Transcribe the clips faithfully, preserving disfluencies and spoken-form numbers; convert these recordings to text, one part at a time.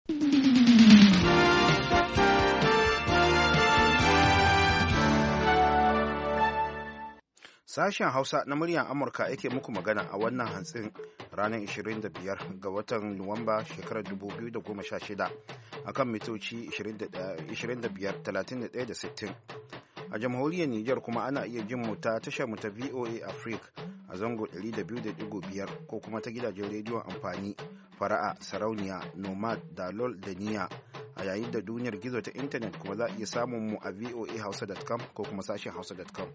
Sashen Hausa na muryar Amurka yake muku magana a wannan hantsin ranar ishirin da biyar ga watan Nuwamba shekarar dubu biyu da goma sha shida akan mitoci ishirin da biyar, talatin da ɗaya da sittin. A jamhuriyar Nijar kuma ana iya jin mu ta tashar mu ta V O A Africa a zango ɗari da biyu da ɗigo biyar ko kuma ta gidajen rediyon amfani Fara'a, Sarauniya, Nomad, Dalol da Niya. A yayin da duniyar gizo ta intanet kuma za a iya samun mu a voa hausa dot com ko kuma sashen hausa dot com.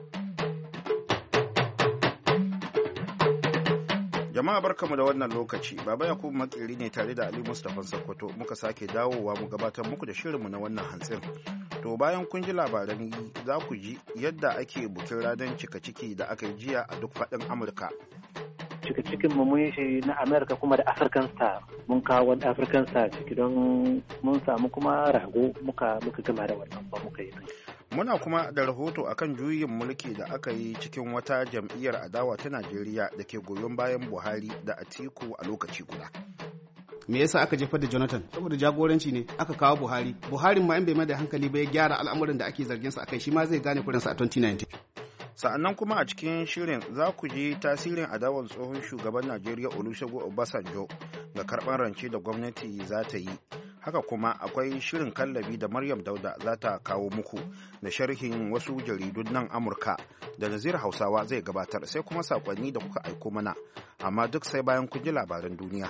Jama'a barkamu da wannan lokaci, Baba Yakubu Makeri ne tare da Ali Mustapha Sokoto muka sake dawowa mu gabatar muku da shirinmu na wannan hantsin. To bayan kun ji labaran za ku ji yadda ake bukin ranar cika ciki da aka yi jiya a duk faɗin Amurka. Cika cikin mu mun shi na Amerika kuma da African Star, mun kawo wani African Star ciki don mun samu kuma rago muka muka gama da wannan ba muka yi. Muna kuma da rahoto akan juyin mulki da aka yi cikin wata jam'iyyar adawa ta Najeriya da ke goyon bayan Buhari da Atiku a lokaci guda. Me yasa aka jefar da Jonathan? Saboda jagoranci ne aka kawo Buhari. Buhari ma in bai mai da hankali ba ya gyara al'amuran da ake zargin sa akai, shi ma zai gane kurinsa a twenty nineteen. Sa'annan kuma a cikin shirin za ku ji tasirin adawar tsohon shugaban Najeriya Olusegun Obasanjo ga karɓar rance da gwamnati za ta yi. Haka kuma akwai shirin kallabi da Maryam Dauda za ta kawo muku da sharhin wasu jaridun nan Amurka da Nazir Hausawa zai gabatar, sai kuma sakonni da kuka aiko mana, amma duk sai bayan kun ji labaran duniya.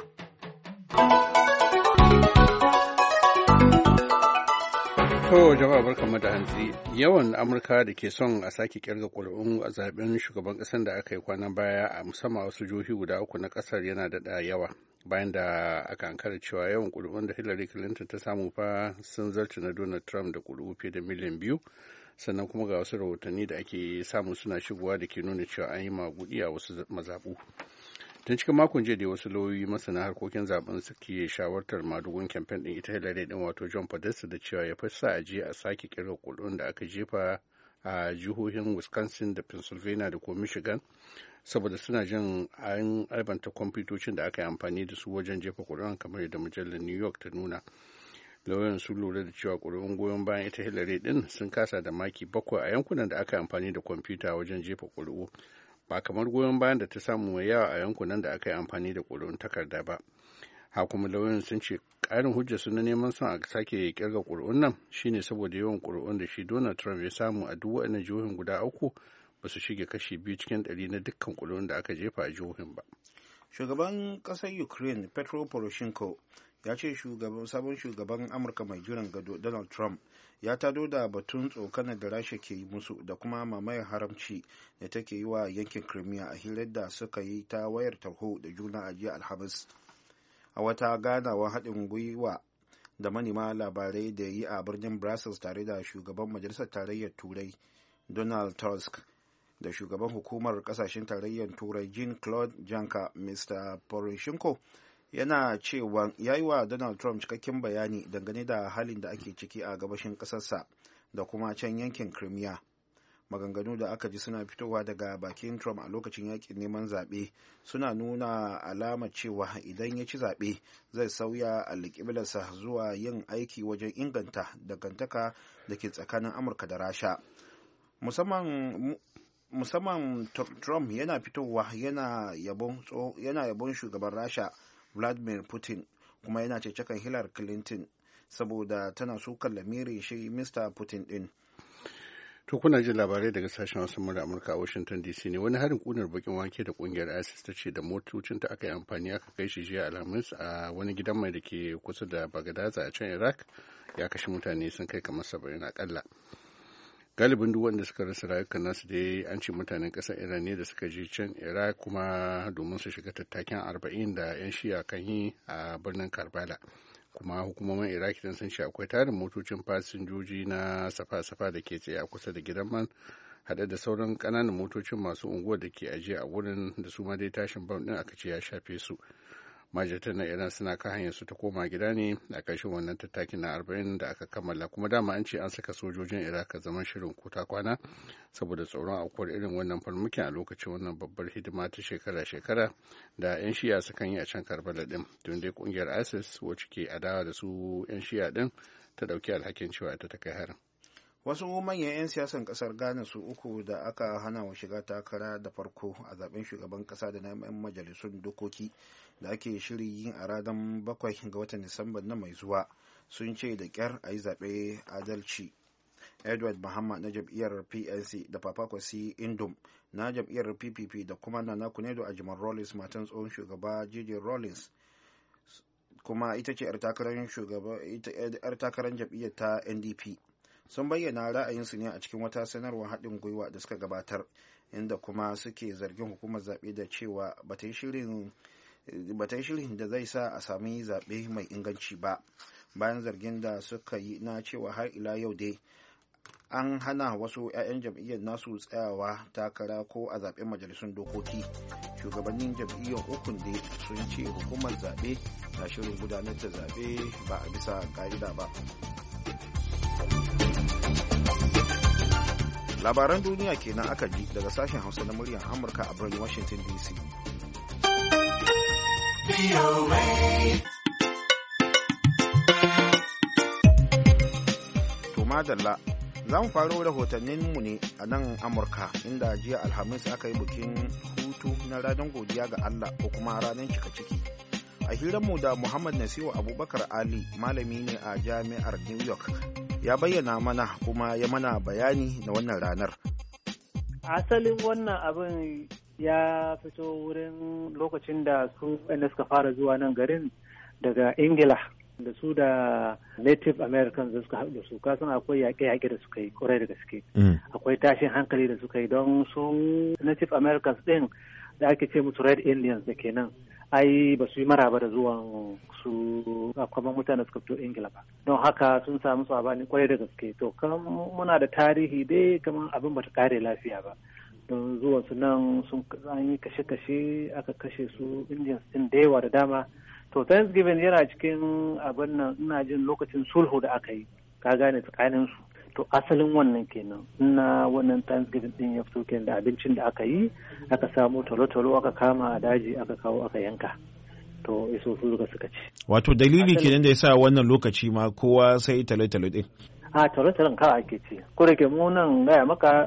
To jama'a barkanmu da hantsi. Yawan Amurka da ke son a sake kirga ƙuri'un a zaben shugaban ƙasar da aka yi kwanan baya a musamman wasu jihohi guda uku na ƙasar yana daɗa yawa. Bayan da aka ankara cewa yawan ƙuri'un da Hillary Clinton ta samu fa sun zarce na Donald Trump da ƙuri'u fiye da miliyan biyu, sannan kuma ga wasu rahotanni da ake samu suna shigowa da ke nuna cewa an yi maguɗi a wasu mazaɓu. Tun cikin makon jiya da wasu lauyoyi masana harkokin zaben suke shawartar madugun kamfen ɗin ita Hillary ɗin wato John Podesta da cewa ya fasa a je a sake kirga ƙuri'un da aka jefa a jihohin Wisconsin da Pennsylvania da kuma Michigan, saboda suna jin an albanta kwamfutocin da aka yi amfani da su wajen jefa ƙuri'un kamar yadda mujallar New York ta nuna. Lauyan sun lura da cewa ƙuri'un goyon bayan ita Hillary ɗin sun kasa da maki bakwai a yankunan da aka yi amfani da kwamfuta wajen jefa ƙuri'u, ba kamar goyon bayan da ta samu mai yawa a yankunan da aka yi amfani da ƙuri'un takarda ba. Ha kuma lauyan sun ce ƙarin hujja su na neman son a sake kirga ƙuri'un nan shine saboda yawan ƙuri'un da shi Donald Trump ya samu a duk waɗannan jihohin guda uku ba su shige kashi biyu cikin ɗari na dukkan ƙuri'un da aka jefa a jihohin ba. Shugaban ƙasar Ukraine Petro Poroshenko ya ce shugaban sabon shugaban Amurka mai jiran gado Donald Trump ya tado da batun tsokanar da Rasha ke yi musu da kuma mamayar haramci da take yi wa yankin Crimea a hirar da suka yi ta wayar tarho da juna a jiya Alhamis. A wata ganawa haɗin gwiwa da manema labarai da yi a birnin Brussels tare da shugaban Majalisar Tarayyar Turai Donald Tusk da shugaban hukumar kasashen tarayyar Turai Jean-Claude Juncker, Mr. Poroshenko yana cewa ya yi wa Donald Trump cikakken bayani dangane da halin da ake ciki a gabashin ƙasarsa da kuma can yankin Crimea. Maganganu da aka ji suna fitowa daga bakin Trump a lokacin yakin neman zaɓe suna nuna alama cewa idan ya ci zaɓe zai sauya alƙiblarsa zuwa yin aiki wajen inganta dangantaka da ke tsakanin Amurka da Rasha. Musamman musamman Trump yana fitowa yana yabon yana yabon shugaban Rasha Vladimir Putin kuma yana cecekan Hillary Clinton saboda tana sukan lamirin shi Mr. Putin din. To kuna jin labarai daga sashen wasu mura Amurka a Washington D C ne. Wani harin kunar bakin wake da kungiyar ISIS ta ce da motocin ta aka yi amfani aka kai shi jiya Alhamis a wani gidan mai da ke kusa da Bagadaza a can Iraq ya kashe mutane sun kai kamar saba'in akalla. Galibin duk wanda suka rasa rayukan nasu dai an ce mutanen ƙasar Iran ne da suka je can Iraq kuma domin su shiga tattakin arba'in da 'yan shiya kan yi a birnin Karbala. Kuma hukumomin Iraq dan sun ce akwai tarin motocin fasinjoji na safa-safa da ke tsaye a kusa da gidan man haɗe da sauran ƙananan motocin masu unguwar da ke ajiye a wurin da su ma dai tashin bam ɗin aka ce ya shafe su. majalisar na iran suna kan hanyar su ta koma gida ne a ƙarshen wannan tattakin na arba'in da aka kammala, kuma dama an ce an saka sojojin iraq zaman shirin kota kwana saboda tsoron aukuwar irin wannan farmakin a lokacin wannan babbar hidima ta shekara-shekara da 'yan shi'a sukan yi a can karbala din, don dai kungiyar isis wacce ke adawa da su 'yan shi'a din ta dauki alhakin cewa ita ta kai harin. Wasu manyan 'yan siyasan kasar Ghana su uku da aka hana wa shiga takara da farko a zaben shugaban kasa da na 'yan majalisun dokoki da ake shiri yin a ranar bakwai ga watan Disamba na mai zuwa sun ce da kyar a yi zaɓe adalci. Edward Mahama na jam'iyyar P N C da Papa Kwasi Indom na jam'iyyar P P P da kuma Nana Kunedo a Jimar Rawlings matan tsohon shugaba J J Rawlings kuma ita ce 'yar takarar jam'iyyar ta N D P. Sun bayyana ra'ayinsu ne a cikin wata sanarwar haɗin gwiwa da suka gabatar, inda kuma suke zargin hukumar zaɓe da cewa ba ta yi shirin da zai sa a sami zaɓe mai inganci ba, bayan zargin da suka yi na cewa har ila yau dai an hana wasu 'ya'yan jam'iyyar nasu tsayawa takara ko a zaɓen majalisun dokoki. Shugabannin jam'iyyar ukun dai sun ce hukumar zaɓe na shirin gudanar da zaɓe ba a bisa ƙa'ida ba. Labaran duniya kenan aka ji daga sashen Hausa na muryar Amurka a birnin Washington D C. To madalla, za mu faro rahotanninmu ne a nan Amurka, inda jiya Alhamis aka yi bikin hutu na ranar godiya ga Allah ko kuma ranar cika ciki. A hiranmu da Muhammad Nasiru Abubakar Ali, malami ne a jami'ar New York, ya bayyana mana kuma ya mana bayani na wannan ranar. Asalin wannan abin ya fito wurin lokacin da su wanda suka fara zuwa nan garin daga Ingila da su da Native Americans da suka haɗu da su, kasan akwai yaƙe-yaƙe da suka yi ƙwarai da gaske. Akwai tashin hankali da suka yi don su Native Americans ɗin da ake ce musu Red Indians da kenan. ai ba su yi maraba da zuwan su akwai mutane suka fito Ingila ba, don haka sun samu sabani kwarai da gaske. To kan muna da tarihi dai kamar abin bata kare lafiya ba, don zuwan su nan sun an yi kashe-kashe, aka kashe su Indians din da yawa da dama. To Thanksgiving yana cikin abin nan, ina jin lokacin sulhu da aka yi, ka gane, tsakanin su. To asalin wannan kenan na wannan Thanksgiving din ya fito kenan da abincin da aka yi, aka samu talo-talo aka kama a daji aka kawo aka yanka. To iso su suka suka ci. Wato dalili kenan da yasa wannan lokaci ma kowa sai talo-talo din. A talo-talon kawai ake ci. Ko da ke mu nan gaya maka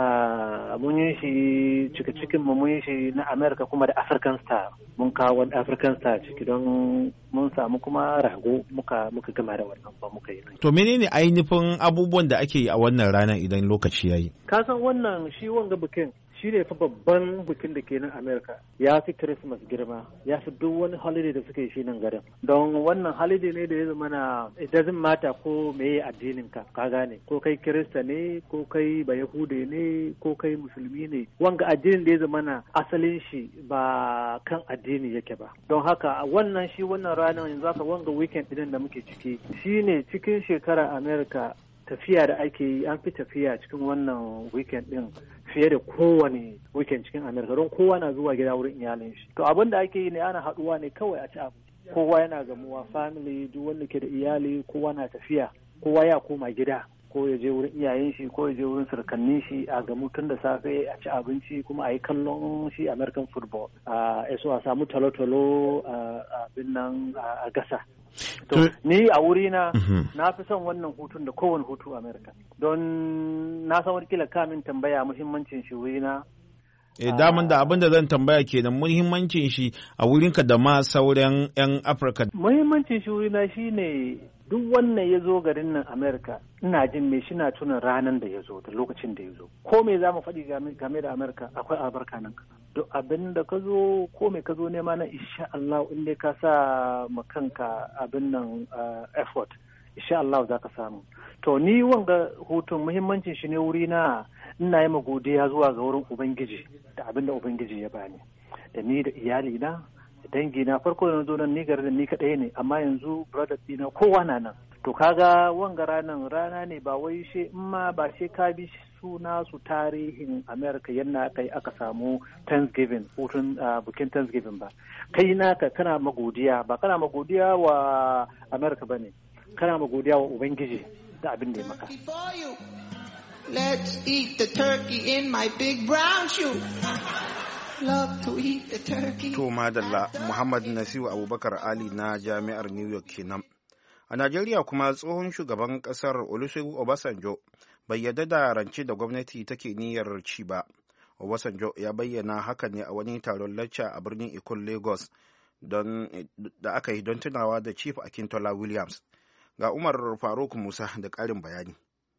mun yi shi cika cikin mu mun yi shi na America kuma da African Star. Mun kawo wani African Star ciki don mun samu kuma rago muka muka gama da wannan ba muka yi. To menene ainihin abubuwan da ake yi a wannan rana idan lokaci yayi? Ka san wannan shi wanga bikin shi ne fa babban bikin da ke nan America, ya fi Christmas girma, ya fi duk wani holiday da suka yi shi nan garin. Don wannan holiday ne da ya zama na it doesn't matter ko meye addinin ka, ka gane, ko kai Kirista ne, ko kai Bayahude ne, ko kai Musulmi ne. Wanga addinin da ya zama na asalin shi ba kan addini yake ba. Don haka wannan shi wannan ranar yanzu haka wanga weekend din da muke ciki shi ne cikin shekara America tafiya da ake yi, an fi tafiya cikin wannan weekend din fiye da kowane weekend cikin America, don kowa na zuwa gida wurin iyalin shi. To abin da ake yi ne ana haɗuwa ne kawai a ci abu. Kowa yana gamuwa, family, duk wanda ke da iyali, kowa na tafiya, kowa ya koma gida, ko ya je wurin iyayen shi, ko ya je wurin surkannin shi, a gamu tun da safe a ci abinci kuma a yi kallon shi American football. A so a samu talo-talo a abin nan a gasa. To, ni a wurina na fi son wannan hutun da kowane hutu a Amerika, don na san wani kila kamin tambaya muhimmancin shi wurina. E, daman da abin da zan tambaya kenan muhimmancin shi a wurinka da ma sauran 'yan Afirka. Muhimmancin shi wurina shi ne duk wannan ya zo garin nan Amerika, ina jin me shi na tunan ranar da ya zo da lokacin da ya zo. Ko me za mu faɗi game da Amerika akwai albarka nan. Duk abin da ka zo ko me ka zo nema na insha Allah in dai ka sa ma kanka abin nan effort, insha Allah za ka samu. To ni wanga hutun muhimmancin shi ne wuri na ina yi godiya zuwa ga wurin Ubangiji da abin da Ubangiji ya bani. Da ni da iyali na, da dangi na, farko da zo nan ni garin ni kaɗai ne, amma yanzu brothers ɗina kowa na nan. to kaga wanga ranan rana ne ba wai she in ma ba she ka bi suna su tarihin America yana kai aka samu Thanksgiving hutun bukin Thanksgiving ba kai naka kana magodiya ba kana magodiya wa America bane kana magodiya wa ubangiji da abin da ya maka. Let's eat the turkey in my big brown shoe. Love to eat the turkey. To madalla Muhammad Nasiru Abubakar Ali na Jami'ar New York kenan. A Najeriya kuma tsohon shugaban kasar Olusegun Obasanjo bai yarda da rance da gwamnati take niyyar ci ba. Obasanjo ya bayyana hakan ne a wani taron lacca a birnin Ikon Lagos don da aka yi don tunawa da Chief Akintola Williams. Ga Umar Faruk Musa da ƙarin bayani.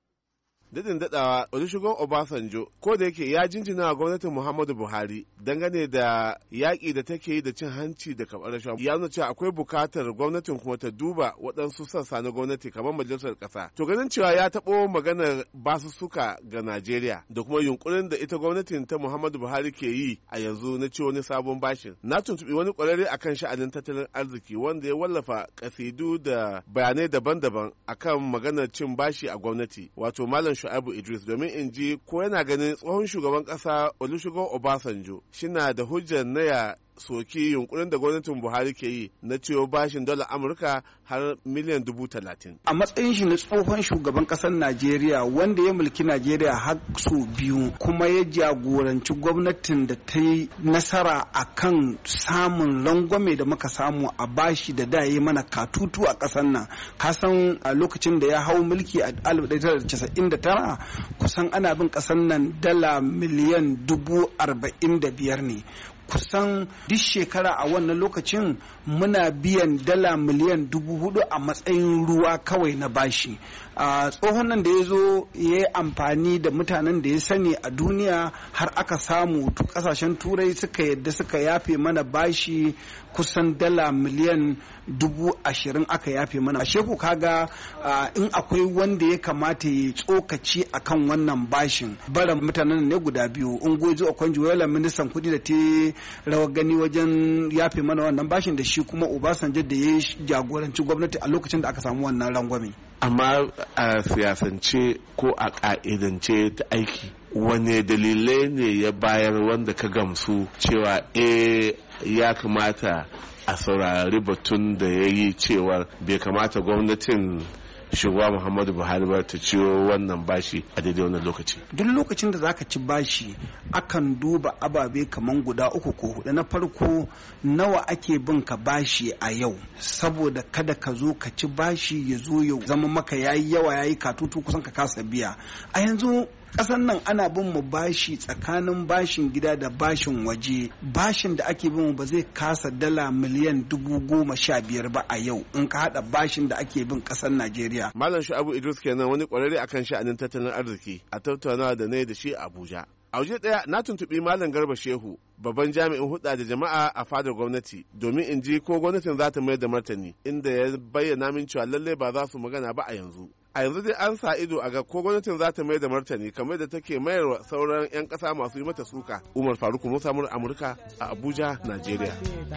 Dadin daɗawa Olusegun Obasanjo ko da yake ya jinjina wa gwamnatin Muhammadu Buhari dangane da yaƙi da take yi da cin hanci da karɓar rashawa, ya nuna cewa akwai buƙatar gwamnatin kuma ta duba waɗansu sassa na gwamnati kamar majalisar ƙasa. To ganin cewa ya taɓo maganar basussuka ga Najeriya da kuma yunkurin da ita gwamnatin ta Muhammadu Buhari ke yi a yanzu na ci wani sabon bashin. Na tuntuɓi wani ƙwararre akan sha'anin tattalin arziki wanda ya wallafa ƙasidu da bayanai daban-daban akan maganar cin bashi a gwamnati, wato Malam Shu'aibu Idris, domin in ji ko yana ganin tsohon shugaban ƙasa Olusegun Obasanjo shina da hujjar na ya soki yunkurin da gwamnatin Buhari ke yi na ciwo bashin dala Amurka har miliyan dubu talatin. A matsayin shi na tsohon shugaban ƙasar Najeriya wanda ya mulki Najeriya har sau biyu kuma ya jagoranci gwamnatin da ta yi nasara a kan samun rangwame da muka samu a bashi da da ya mana katutu a ƙasar nan. Kasan a lokacin da ya hau mulki a alif ɗaya tara casa'in da tara kusan ana bin ƙasar nan dala miliyan dubu arba'in da biyar ne. Kusan duk shekara a wannan lokacin muna biyan dala miliyan dubu hudu a matsayin ruwa kawai na bashi. a tsohon nan da ya zo ya yi amfani da mutanen da ya sani a duniya har aka samu kasashen turai suka yadda suka yafe mana bashi kusan dala miliyan dubu ashirin aka yafe mana. Ashe ku kaga in akwai wanda ya kamata ya tsokaci akan wannan bashin bara mutanen ne guda biyu, Ngozi Okonjo-Iweala ministan kudi da ta rawar gani wajen yafe mana wannan bashin, da shi kuma Obasanjo da ya jagoranci gwamnati a lokacin da aka samu wannan rangwame. Amma a siyasance ko a ka'idance ta aiki wane dalilai ne ya bayar wanda ka gamsu cewa eh ya kamata a saurari batun da ya yi cewar bai kamata gwamnatin shugaba Muhammadu Buhari ba ta ciwo wannan bashi a daidai wannan lokaci? Duk lokacin da zaka ci bashi akan duba ababe kaman guda uku ko hudu. Na farko, nawa ake bin ka bashi a yau, saboda kada ka zo ka ci bashi ya zo ya zama maka yayi yawa yayi katutu kusan ka kasa biya. A yanzu ƙasar nan ana bin mu bashi tsakanin bashin gida da bashin waje. Bashin da ake bin mu ba zai kasa dala miliyan dubu goma sha biyar ba a yau in ka haɗa bashin da ake bin ƙasar Najeriya. Malam Shu'aibu Idris kenan, wani ƙwararre akan sha'anin tattalin arziki, a tattaunawa da ne da shi a Abuja. A waje ɗaya na tuntuɓi Malam Garba Shehu, babban jami'in hulɗa da jama'a a fadar gwamnati, domin in ji ko gwamnatin za ta mayar da martani, inda ya bayyana min cewa lallai ba za su magana ba a yanzu. A yanzu dai an sa ido a ga ko gwamnatin za ta mayar da martani kamar da take mayarwa sauran 'yan ƙasa masu yi mata suka. Umar Faruk Musa, Amurka a Abuja, Najeriya.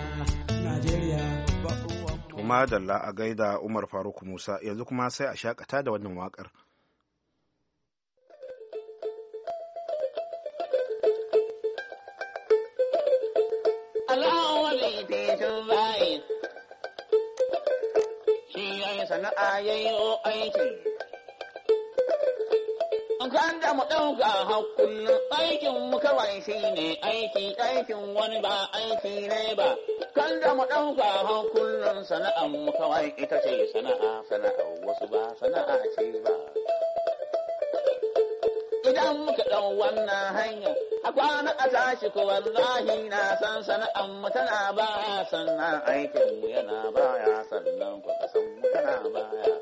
Kuma dalla a gaida Umar Faruk Musa, yanzu kuma sai a shakata da wannan waƙar. Sana'a ya yi aiki, kan da mu ɗauka hakullin aikin mu kawai shi ne aiki, aikin wani ba aiki ne ba, kan da mu ɗauka hakullin sana'an mu kawai ita ce sana'a, sana'a wasu ba sana'a ce ba. Idan muka ɗau wannan hanya, a kwana a tashi ko wallahi na san sana'an mu tana baya, sannan aikin mu yana baya, sannan ku kasan mu tana baya.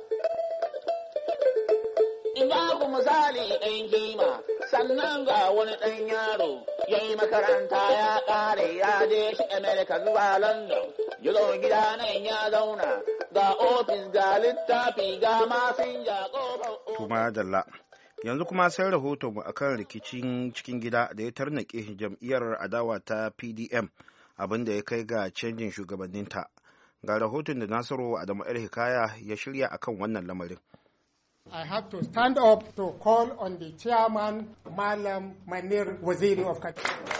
In ba ku misali ɗan kima, sannan ga wani ɗan yaro, ya yi makaranta ya ƙare ya je shi Amerika zuwa London, ya zo gida nan ya zauna, ga ofis ga littafi ga masinja ƙofar ofis. Yanzu kuma sai rahoton mu akan rikicin cikin gida da ya tarnake jam'iyyar adawa ta P D M, abinda ya kai ga canjin shugabanninta. Ga rahoton da Nasiru Adamu El Hikaya ya shirya akan wannan lamarin. I have to stand up to call on the chairman, Malam Manir Waziri of Kaduna.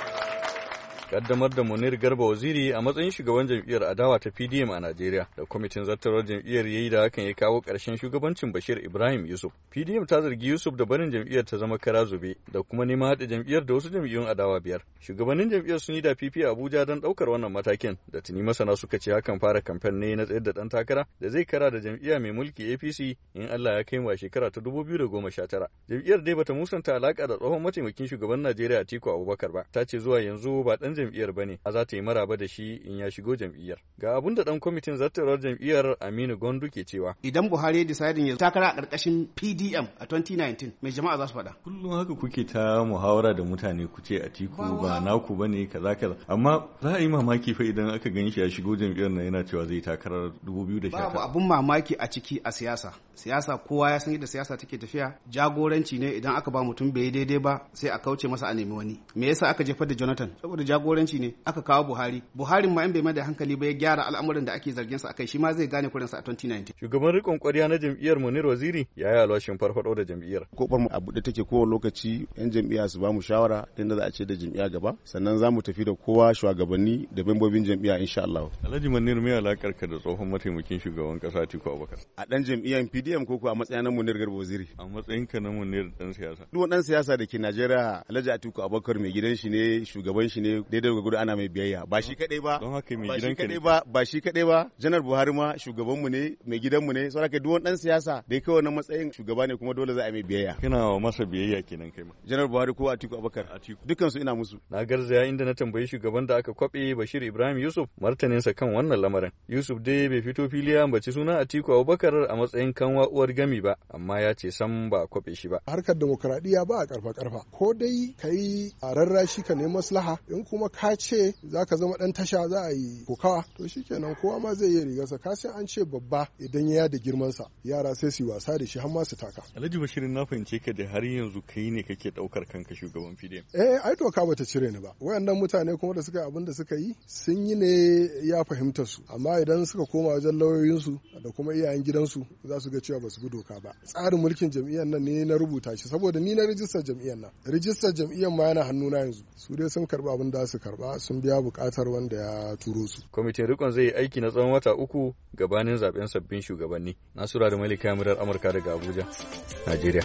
Kaddamar da Munir Garba Waziri a matsayin shugaban jam'iyyar adawa ta P D M a Najeriya da kwamitin zartarwar jam'iyyar yayi da hakan ya kawo ƙarshen shugabancin Bashir Ibrahim Yusuf. P D M ta zargi Yusuf da barin jam'iyyar ta zama kara zube da kuma neman haɗa jam'iyyar da wasu jam'iyyun adawa biyar. Shugabannin jam'iyyar sun yi da fifi a Abuja don ɗaukar wannan matakin da tuni masana suka ce hakan fara kamfen ne na tsayar da ɗan takara da zai kara da jam'iyya mai mulki A P C in Allah ya kai mu a shekara ta dubu biyu da goma sha tara. Jam'iyyar dai bata musanta alaka da tsohon mataimakin shugaban Najeriya Atiku Abubakar ba. Ta ce zuwa yanzu ba ɗan jam'iyyar bane a za ta yi maraba da shi in ya shigo jam'iyyar. Ga abun da dan kwamitin zartarwar jam'iyyar Aminu Gondu ke cewa. Idan Buhari ya decide ya takara a karkashin P D M a twenty nineteen mai jama'a za su faɗa. Kullum haka kuke ta muhawara da mutane ku ce Atiku ba naku bane kaza kaza amma za a yi mamaki fa idan aka gan shi ya shigo jam'iyyar nan yana cewa zai takarar dubu biyu da sha tara. Babu abun mamaki a ciki a siyasa. Siyasa kowa ya san yadda siyasa take tafiya. Jagoranci ne idan aka ba mutum bai daidai ba sai a kauce masa a nemi wani. Me yasa aka jefar da Jonathan? Saboda jagoranci ne aka kawo Buhari. Buhari ma in bai mai da hankali ba ya gyara al'amuran da ake zargin sa akai shi ma zai gane kurinsa a twenty nineteen. Shugaban rikon ƙwarya na jam'iyyar Munir Waziri ya yi alwashin farfado da jam'iyyar. Kofar mu a buɗe take kowane lokaci yan jam'iyya su ba mu shawara inda za a ce da jam'iyya gaba sannan za mu tafi da kowa shugabanni da membobin jam'iyya insha Allah. Alhaji Munir me alakar ka da tsohon mataimakin shugaban kasa Atiku Abubakar? A dan jam'iyyar P D M ko ko a matsayin na Munir Garba Waziri? A matsayin ka na Munir dan siyasa. Duk dan siyasa da ke Najeriya Alhaji Atiku Abubakar mai gidan shi ne shugaban shi ne daidai ga gudu ana mai biyayya ba shi kadai ba don haka mai gidan kadai ba ba shi kadai ba Janar Buhari ma shugabanmu ne mai gidanmu ne saboda duk wani dan siyasa da yake wannan matsayin shugaba ne kuma dole za a mai biyayya. Kina masa biyayya kenan kai ma. Janar Buhari ko Atiku Abubakar Atiku dukkan su ina musu. Na garzaya inda na tambayi shugaban da aka kwabe Bashir Ibrahim Yusuf martaninsa kan wannan lamarin. Yusuf dai bai fito fili ya ambaci sunan Atiku Abubakar a matsayin kanwa uwar gami ba amma ya ce sam ba kwabe shi ba. Harkar demokradiyya ba a karfa karfa ko dai kai a rarrashi ka nemi maslaha in kuma ka ce zaka zama dan tasha za a yi kokawa to shikenan kowa ma zai yi rigarsa ka san an ce babba idan ya da girman sa yara sai su wasa da shi har ma su taka. Alhaji Bashir na fahimce ka da har yanzu kai ne kake daukar kanka shugaban P D M. Eh ai to ka bata cire ni ba wayannan mutane kuma da suka abin da suka yi sun yi ne ya fahimta su amma idan suka koma wajen lauyoyin su da kuma iyayen gidansu za su ga cewa ba su bi doka ba. Tsarin mulkin jam'iyyar nan ne na rubuta shi saboda ni na rijistar jam'iyyar nan rijistar jam'iyyar ma yana hannuna yanzu su dai sun karba abin da su karba sun biya bukatar wanda ya turo su. Kwamitin rikon zai yi aiki na tsawon wata uku gabanin zaben sabbin shugabanni. Nasura da Malika Murar Amurka daga Abuja, Najeriya.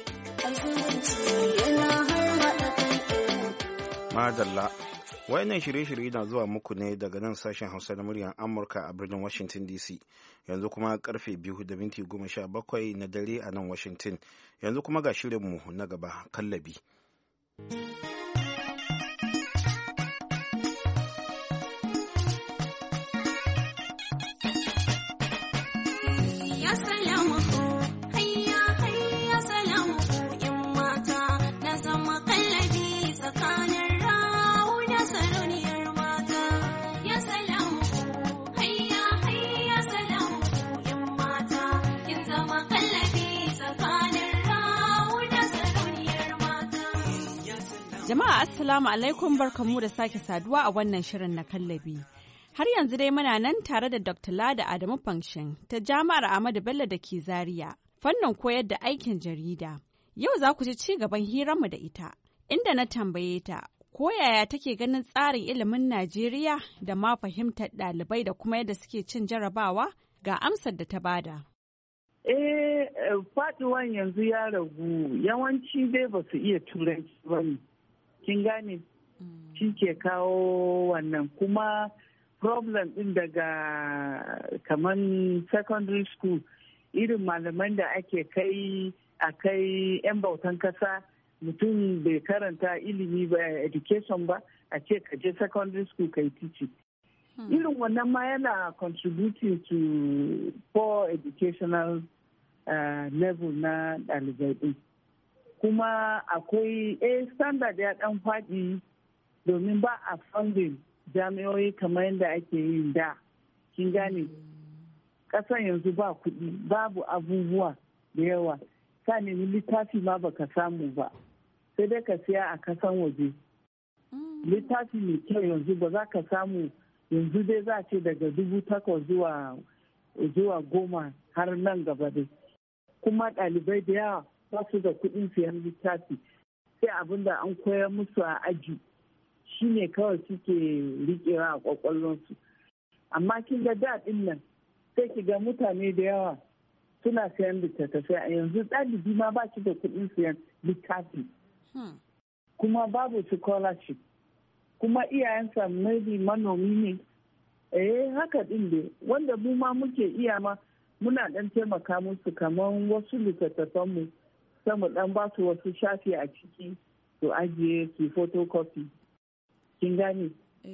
Madalla. Wayannan shirye-shirye na zuwa muku ne daga nan sashen Hausa na muryar Amurka a birnin Washington D C. Yanzu kuma karfe biyu da minti goma sha bakwai na dare a nan Washington. Yanzu kuma ga shirinmu na gaba kallabi. Jama'a assalamu alaikum barkamu da sake saduwa a wannan shirin na kallabi. Har yanzu dai muna nan tare da Doctor Lada Adamu Function ta Jami'ar Ahmadu Bello da ke Zaria, fannin koyar da aikin jarida. Yau za ku ji ci gaban hiranmu da ita, inda na tambaye ta ko yaya take ganin tsarin ilimin Najeriya da ma fahimtar ɗalibai da kuma yadda suke cin jarabawa ga amsar da ta bada. Eh, faɗuwan yanzu ya ragu, yawanci dai ba su iya turanci ba ne. Kin gane shi ke kawo wannan kuma problem din daga kaman secondary school irin malaman da ake kai a kai 'yan bautan kasa mutum bai karanta ilimi ba education ba a ce ka je secondary school kai teaching irin wannan ma yana contributing to poor educational uh, level na ɗalibai din. Kuma akwai a standard ya dan faɗi domin ba a funding jami'oi kamar yadda ake yin da kin gane ƙasan yanzu ba kuɗi babu abubuwa da yawa ka nemi littafi ma baka samu ba sai dai ka siya a kasan waje littafi mai kyau yanzu ba za ka samu yanzu dai za ce daga dubu takwas zuwa zuwa goma har nan gaba dai. Kuma ɗalibai da yawa ba su da kuɗin siyan littafi, sai abin da an koyar musu a aji shi ne kawai suke riƙewa a ƙwaƙwallonsu. Amma kin ga daɗin nan sai ki ga mutane da yawa suna siyan littattafai, a yanzu ɗalibi ma ba shi da kuɗin siyan littafi. Kuma babu scholarship, kuma iyayensa maybe manomi ne. Eh haka ɗin dai, wanda mu ma muke iya ma muna ɗan taimaka musu kamar wasu littattafanmu, sai mu ɗan ba su wasu shafi a ciki su ajiye su photocopy. Kin gane?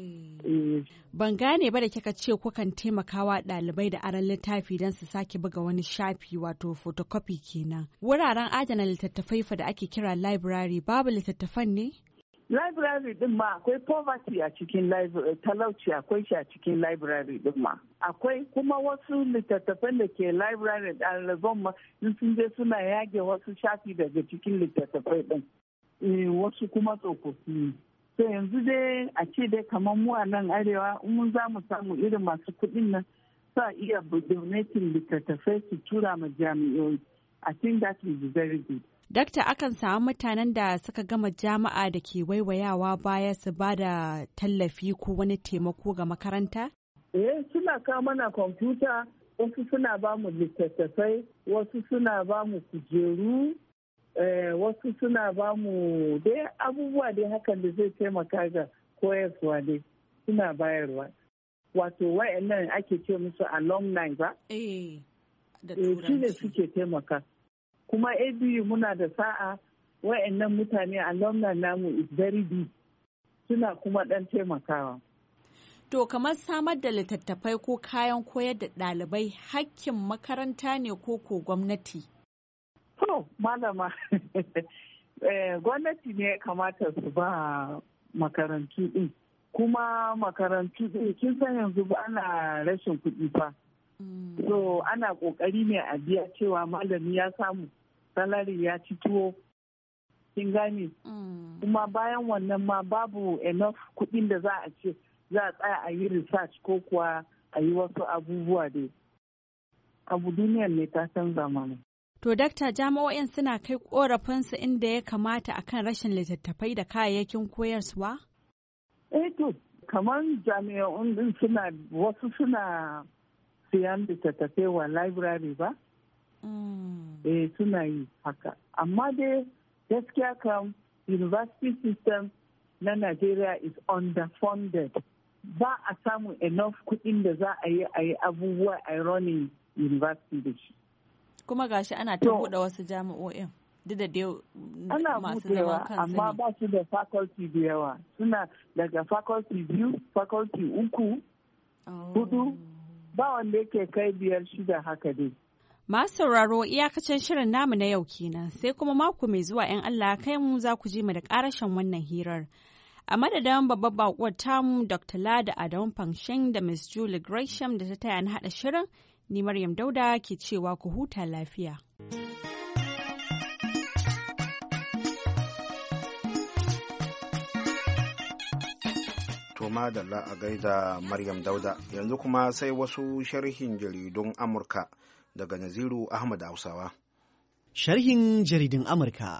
Ban gane ba da kika ce kukan taimakawa ɗalibai da aron littafi don su sake buga wani shafi wato photocopy kenan. Wuraren adana littattafai fa da ake kira library babu littattafan ne? Library din ma akwai poverty a cikin library, talauci akwai shi a cikin library din ma. Akwai kuma wasu littattafan da ke library ɗaliban ma sun je suna yage wasu shafi daga cikin littattafai din. Wasu kuma tsofaffi. To yanzu dai a ce dai kamar mu a nan arewa mun za mu samu irin masu kuɗin nan sa iya donating littattafai su tura ma jami'oi. I think that will be very good. Dakta, akan samu mutanen da suka gama jami'a da ke waiwayawa baya su ba da tallafi ko wani taimako ga makaranta? Eh, suna kawo mana kwamfuta, wasu suna ba mu littattafai, wasu suna ba mu kujeru, eh, wasu suna ba mu dai abubuwa dai hakan da zai taimaka ga koyarwa dai suna bayarwa. Wato wa'annan ake ce musu alumni ba? Eh, da turanci. Shi ne suke taimaka. Kuma A B U muna da sa'a wa'annan mutane alumni namu is very big, suna kuma ɗan taimakawa. To kamar samar da littattafai ko kayan koyar da ɗalibai hakkin makaranta ne ko ko gwamnati? To malama gwamnati ne ya kamata su ba makarantu ɗin. Kuma makarantu ɗin kin san yanzu ba ana rashin kuɗi fa. So ana ƙoƙari ne a biya cewa malami ya samu salari ya ci tuwo, kin gane. Kuma bayan wannan ma babu enough kuɗin da za a ce za a tsaya a yi research ko kuwa a yi wasu abubuwa dai. Abu duniyar ne ta san zamani. To dakta, jami'o'in suna kai korafinsu inda ya kamata akan rashin littattafai da kayayyakin koyarwa? Eh to, kamar jami'o'in din suna wasu suna siyan littattafai wa library ba? Mm. Eh suna yi haka. Amma dai gaskiya kam university system na Nigeria is underfunded. Ba a samu enough kuɗin da za a yi a yi abubuwa a running university da shi. Kuma gashi ana ta buɗe wasu jami'o'in duk da dai masu zaman kansu ne. Amma ba su da faculty da yawa. Suna daga faculty biyu, faculty uku, hudu, ba wanda yake kai biyar shida haka dai. Masu sauraro iyakacin shirin namu na yau kenan, sai kuma mako mai zuwa 'yan Allah kai mu za ku ji mu da ƙarashin wannan hirar. A madadin babbar bakuwar tamu Doctor Lada Adamu Fanshin da Miss Julie Gresham da ta taya na haɗa shirin, ni Maryam Dauda ke cewa ku huta lafiya. To madalla a gaida Maryam Dauda, yanzu kuma sai wasu sharhin jaridun Amurka daga Naziru Ahmad Hausawa. Sharhin jaridun Amurka.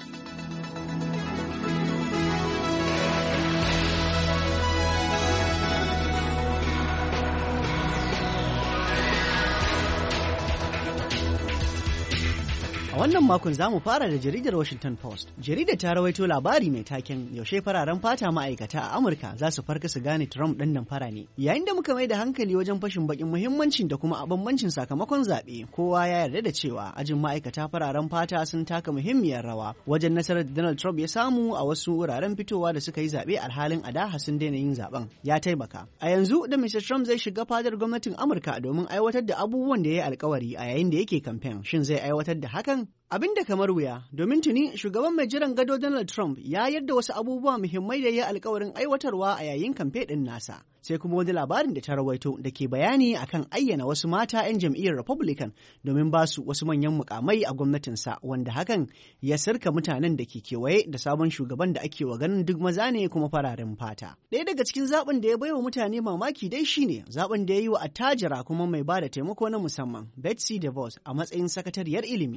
A wannan makon za mu fara da jaridar Washington Post. Jaridar ta rawaito labari mai taken yaushe fararen fata ma'aikata a Amurka za su farka su gane Trump ɗan nan fara ne. Yayin da muka mai da hankali wajen fashin bakin muhimmancin da kuma a bambancin sakamakon zaɓe, kowa ya yarda da cewa ajin ma'aikata fararen fata sun taka muhimmiyar rawa wajen nasarar da Donald Trump ya samu a wasu wuraren fitowa da suka yi zaɓe alhalin adaha sun daina yin zaɓen. Ya taimaka. A yanzu da Mister Trump zai shiga fadar gwamnatin Amurka domin aiwatar da abubuwan da ya yi alkawari a yayin da yake kamfen. Shin zai aiwatar da hakan? Abin da kamar wuya, domin tuni shugaban mai jiran gado Donald Trump ya yarda wasu abubuwa muhimmai da ya alkawarin aiwatarwa a yayin kamfe ɗin nasa. Sai kuma wani labarin da ta rawaito da ke bayani akan ayyana wasu mata 'yan jam'iyyar Republican domin ba su wasu manyan mukamai a gwamnatinsa, wanda hakan ya sirka mutanen da ke kewaye da sabon shugaban da ake wa ganin duk maza ne kuma fararen fata. Ɗaya daga cikin zaɓin da ya baiwa mutane mamaki dai shine zaɓin da ya yi wa attajira kuma mai ba da taimako na musamman Betsy DeVos a matsayin sakatariyar ilimi.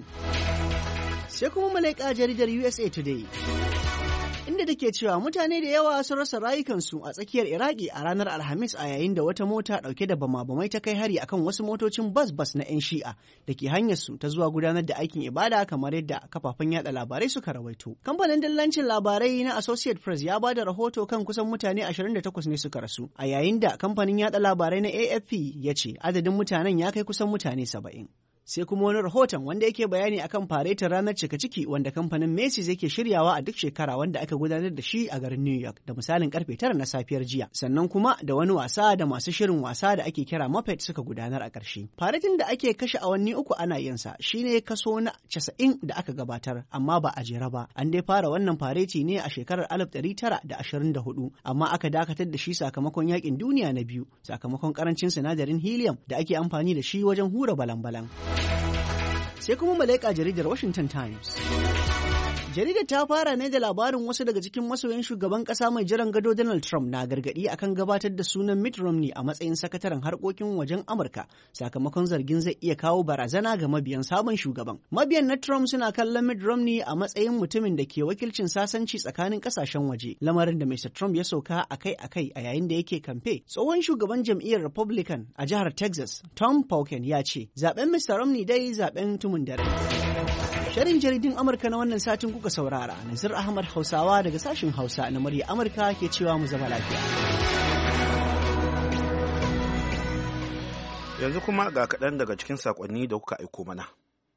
Sai kuma malaika jaridar U S A Today, inda take cewa mutane da yawa sun rasa rayukansu a tsakiyar Iraki a ranar Alhamis a yayin da wata mota ɗauke da bama-bamai ta kai hari akan wasu motocin bas-bas na 'yan Shi'a da ke hanyarsu ta zuwa gudanar da aikin ibada kamar yadda kafafen yada labarai suka rawaito. Kamfanin dillancin labarai na Associated Press ya ba da rahoto kan kusan mutane ashirin da takwas ne suka rasu, a yayin da kamfanin yada labarai na A F P ya ce adadin mutanen ya kai kusan mutane saba'in. Sai kuma wani rahoton wanda yake bayani akan faretin ranar cika ciki wanda kamfanin Macy's yake shiryawa a duk shekara, wanda aka gudanar da shi a garin New York da misalin karfe tara na safiyar jiya. Sannan kuma da wani wasa da masu shirin wasa da ake kira Muppet suka gudanar a ƙarshe. Faretin da ake kashe awanni uku ana yin sa shine kaso na casa'in da aka gabatar, amma ba a jere ba. An dai fara wannan fareti ne a shekarar alif ɗari tara da ashirin da hudu, amma aka dakatar da shi sakamakon yakin duniya na biyu, sakamakon karancin sinadarin helium da ake amfani da shi wajen hura balan-balan. Sai kuma malaika jaridar Washington Times. Jaridar ta fara ne da labarin wasu daga cikin masoyan shugaban kasa mai jiran gado Donald Trump na gargadi akan gabatar da sunan Mitt Romney a matsayin sakataren harkokin wajen Amurka, sakamakon zargin zai iya kawo barazana ga mabiyan sabon shugaban. Mabiyan na Trump suna kallon Mitt Romney a matsayin mutumin da ke wakilcin sasanci tsakanin kasashen waje, lamarin da Mister Trump ya sauka akai-akai a yayin da yake kamfe. Tsohon shugaban jam'iyyar Republican a jihar Texas, Tom Pauken, ya ce zaben Mister Romney dai zaben tumun dare. Shirin jaridun Amurka na wannan satin kuka saurara. Nazir Ahmad Hausawa daga sashen Hausa na murya Amurka ke cewa mu zama lafiya. Yanzu kuma ga kaɗan daga cikin saƙonni da kuka aiko mana.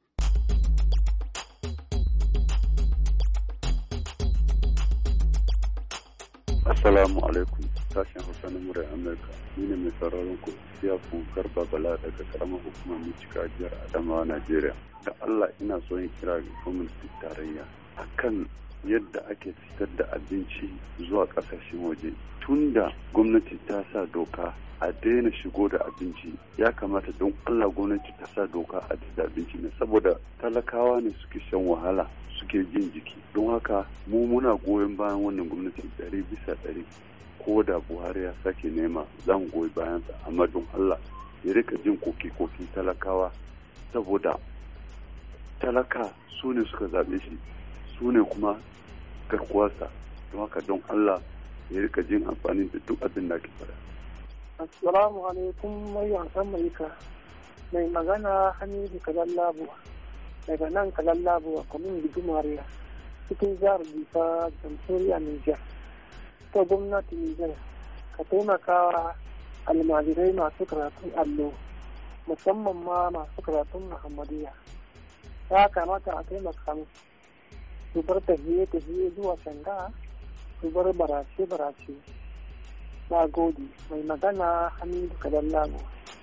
Assalamu alaikum, sashen Hausa na murya Amurka. Ni ne mai sauraron ku Siyafu Garba Bala daga karamar hukumar Micika jihar Adamawa, Najeriya. Da Allah ina so yin kira ga gwamnatin tarayya akan yadda ake fitar da abinci zuwa kasashen waje. Tunda gwamnati ta sa doka a daina shigo da abinci, ya kamata don Allah gwamnati ta sa doka a da abinci ne, saboda talakawa ne suke shan wahala, suke jin jiki. Don haka mu muna goyon bayan wannan gwamnati ɗari bisa ɗari. Ko da Buhari ya sake nema za mu goyi bayansa, amma don Allah ya rika jin koke-koke talakawa, saboda talaka su ne suka zaɓe shi, su ne kuma garkuwarsa. Don haka don Allah ya rika jin amfani da duk abin da ake fara. Assalamu alaikum mayan Amurka, mai magana Hamidu Kalallabuwa daga nan Kalallabuwa, kwamin Gudumariya, cikin jihar Bisa, jamhuriyar Nijar. Ta gwamnati Nijar ka taimaka almajirai masu karatun allo, musamman ma masu karatun Muhammadiyya. Ya kamata a taimaka musu, su bar tafiye-tafiye zuwa Shanga, su bar barace-barace. Na gode, mai magana Hamidu Kalallabu.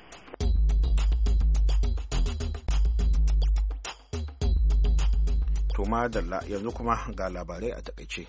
To madalla, yanzu kuma ga labarai a takaice.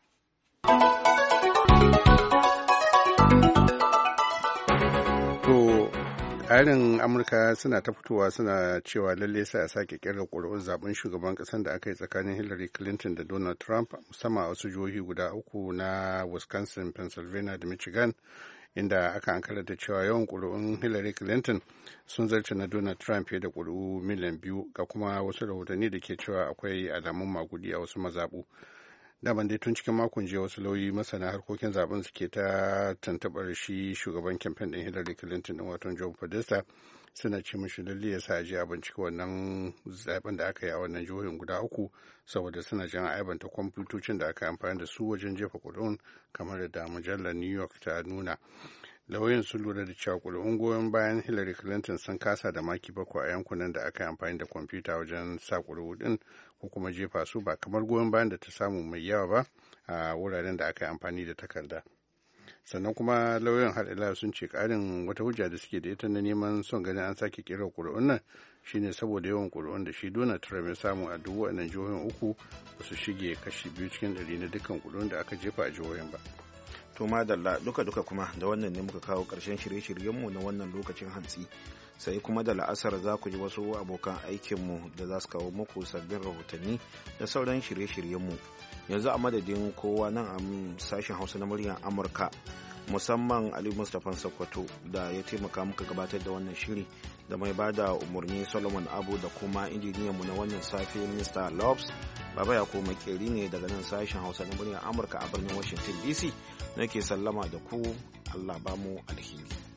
To ƙarin Amurka suna ta fitowa suna cewa lalle sai a sake kirga ƙuri'un zaben shugaban ƙasar da aka yi tsakanin Hillary Clinton da Donald Trump, musamman a wasu jihohi guda uku na Wisconsin, Pennsylvania da Michigan, inda aka ankara da cewa yawan ƙuri'un Hillary Clinton sun zarce na Donald Trump fiye da ƙuri'u miliyan biyu, ga kuma wasu rahotanni da ke cewa akwai alamun magudi a wasu mazaɓu. Daban dai tun cikin makon jiya wasu lauyi masana harkokin zaben suke ta tantabar shi shugaban kamfen ɗin Hillary Clinton ɗin wato Joe Podesta, suna ce mishi lalle ya sa a je a bincike wannan zaben da aka yi a wannan jihohin guda uku, saboda suna jan aibanta kwamfutocin da aka amfani da su wajen jefa ƙuri'un, kamar da mujallar New York ta nuna. Lauyoyin sun lura da cewa ƙuri'un goyon bayan Hillary Clinton sun kasa da maki bakwai a yankunan da aka yi amfani da kwamfuta wajen sa ƙuri'u ɗin ko kuma jefa su, ba kamar goyon bayan da ta samu mai yawa ba a wuraren da aka yi amfani da takarda. sannan kuma lauyan haɗila sun ce ƙarin wata hujja da suke da ita na neman son ganin an sake kira ƙuri'un nan shine saboda yawan ƙuri'un da shi Donald Trump ya samu a duk waɗannan jihohin uku ba su shige kashi biyu cikin ɗari na dukkan ƙuri'un da aka jefa a jihohin ba. To madalla duka-duka kuma da wannan ne muka kawo ƙarshen shirye-shiryenmu na wannan lokacin hantsi, sai kuma da la'asar za ku ji wasu abokan aikinmu da za su kawo muku sabbin rahotanni da sauran shirye-shiryenmu. Yanzu a madadin kowa nan a sashen Hausa na muryar Amurka, musamman Ali Mustapha Sokoto da ya taimaka muka gabatar da wannan shiri, da mai bada umarni Solomon Abu, da kuma injiniyanmu na wannan safe Mister Lobs. Baba ya koma makeri ne daga nan sashen Hausa na muryar Amurka a birnin Washington D C nake sallama da ku. Allah ba mu alheri.